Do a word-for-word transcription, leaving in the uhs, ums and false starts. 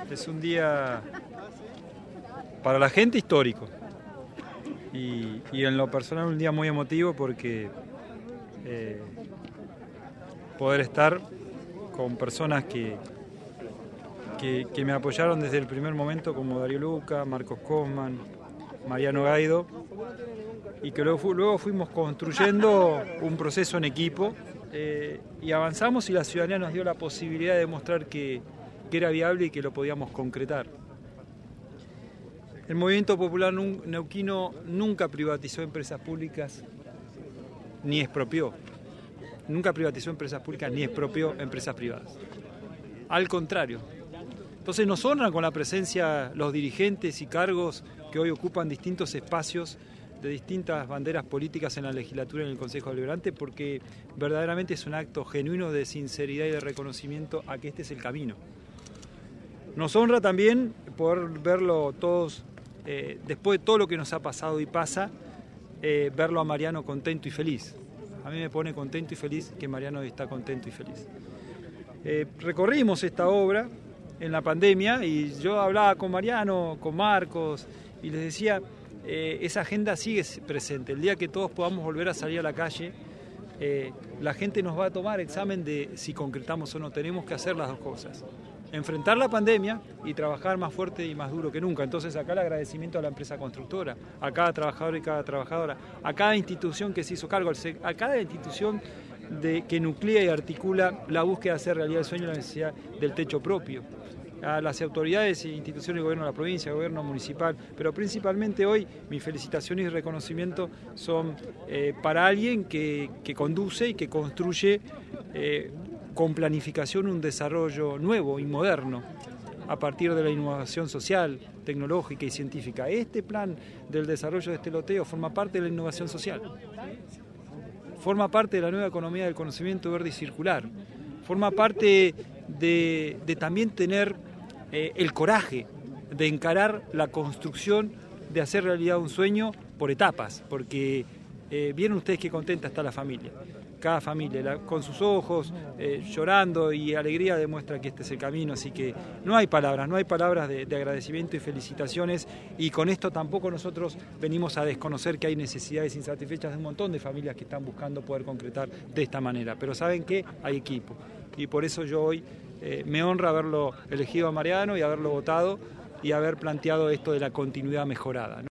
Es un día para la gente histórico y, y en lo personal un día muy emotivo porque eh, poder estar con personas que, que, que me apoyaron desde el primer momento, como Darío Luca, Marcos Cosman, Mariano Gaido, y que luego, luego fuimos construyendo un proceso en equipo eh, y avanzamos y la ciudadanía nos dio la posibilidad de demostrar que, que era viable y que lo podíamos concretar. El Movimiento Popular Neuquino nunca privatizó empresas públicas ni expropió. Nunca privatizó empresas públicas ni expropió empresas privadas. Al contrario. Entonces nos honran con la presencia los dirigentes y cargos que hoy ocupan distintos espacios de distintas banderas políticas en la legislatura y en el Consejo Deliberante, porque verdaderamente es un acto genuino de sinceridad y de reconocimiento a que este es el camino. Nos honra también poder verlo todos, eh, después de todo lo que nos ha pasado y pasa, eh, verlo a Mariano contento y feliz. A mí me pone contento y feliz que Mariano está contento y feliz. Eh, recorrimos esta obra en la pandemia y yo hablaba con Mariano, con Marcos, y les decía, eh, esa agenda sigue presente. El día que todos podamos volver a salir a la calle, eh, la gente nos va a tomar examen de si concretamos o no. Tenemos que hacer las dos cosas. Enfrentar la pandemia y trabajar más fuerte y más duro que nunca. Entonces acá el agradecimiento a la empresa constructora, a cada trabajador y cada trabajadora, a cada institución que se hizo cargo, a cada institución de, que nuclea y articula la búsqueda de hacer realidad el sueño y la necesidad del techo propio, a las autoridades e instituciones del gobierno de la provincia, gobierno municipal, pero principalmente hoy mis felicitaciones y reconocimiento son eh, para alguien que, que conduce y que construye eh, con planificación un desarrollo nuevo y moderno a partir de la innovación social, tecnológica y científica. Este plan del desarrollo de este loteo forma parte de la innovación social, forma parte de la nueva economía del conocimiento verde y circular, forma parte de, de también tener eh, el coraje de encarar la construcción, de hacer realidad un sueño por etapas, porque eh, vieron ustedes qué contenta está la familia. Cada familia, la, con sus ojos, eh, llorando y alegría, demuestra que este es el camino, así que no hay palabras, no hay palabras de, de agradecimiento y felicitaciones, y con esto tampoco nosotros venimos a desconocer que hay necesidades insatisfechas de un montón de familias que están buscando poder concretar de esta manera, pero saben que hay equipo, y por eso yo hoy eh, me honra haberlo elegido a Mariano y haberlo votado y haber planteado esto de la continuidad mejorada, ¿no?